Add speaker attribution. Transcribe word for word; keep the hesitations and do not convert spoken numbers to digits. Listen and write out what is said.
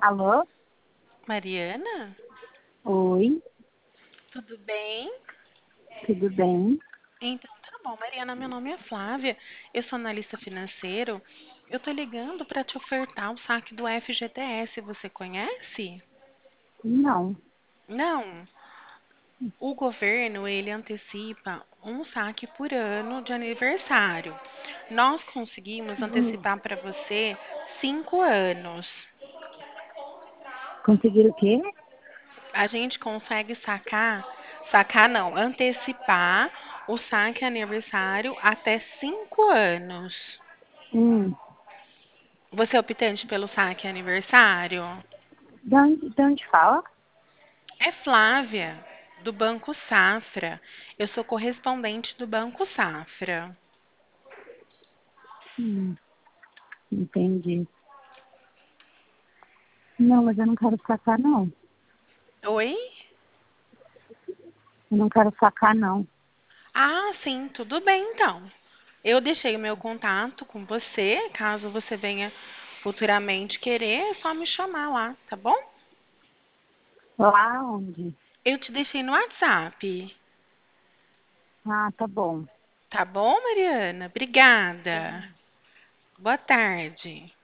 Speaker 1: Alô?
Speaker 2: Mariana,
Speaker 1: Oi,
Speaker 2: tudo bem?
Speaker 1: tudo bem?
Speaker 2: Então, tá bom. Mariana, meu nome é Flávia, eu sou analista financeiro. Eu tô ligando para te ofertar o saque do F G T S. Você conhece?
Speaker 1: Não.
Speaker 2: Não. O governo, ele antecipa um saque por ano de aniversário. Nós conseguimos
Speaker 1: Hum,
Speaker 2: antecipar para você cinco anos.
Speaker 1: Conseguiram o quê?
Speaker 2: A gente consegue sacar, sacar não, antecipar o saque aniversário até cinco anos.
Speaker 1: Hum,
Speaker 2: Você é optante pelo saque aniversário?
Speaker 1: de onde, de onde fala?
Speaker 2: É Flávia, do Banco Safra. Eu sou correspondente do Banco Safra.
Speaker 1: Hum, entendi. Não, mas eu não quero sacar, não.
Speaker 2: Oi?
Speaker 1: Eu não quero sacar, não.
Speaker 2: Ah, sim, tudo bem então. Eu deixei o meu contato com você, caso você venha futuramente querer, é só me chamar lá, tá bom?
Speaker 1: Lá onde?
Speaker 2: Eu te deixei no WhatsApp.
Speaker 1: Ah, tá bom.
Speaker 2: Tá bom, Mariana? Obrigada. Boa tarde.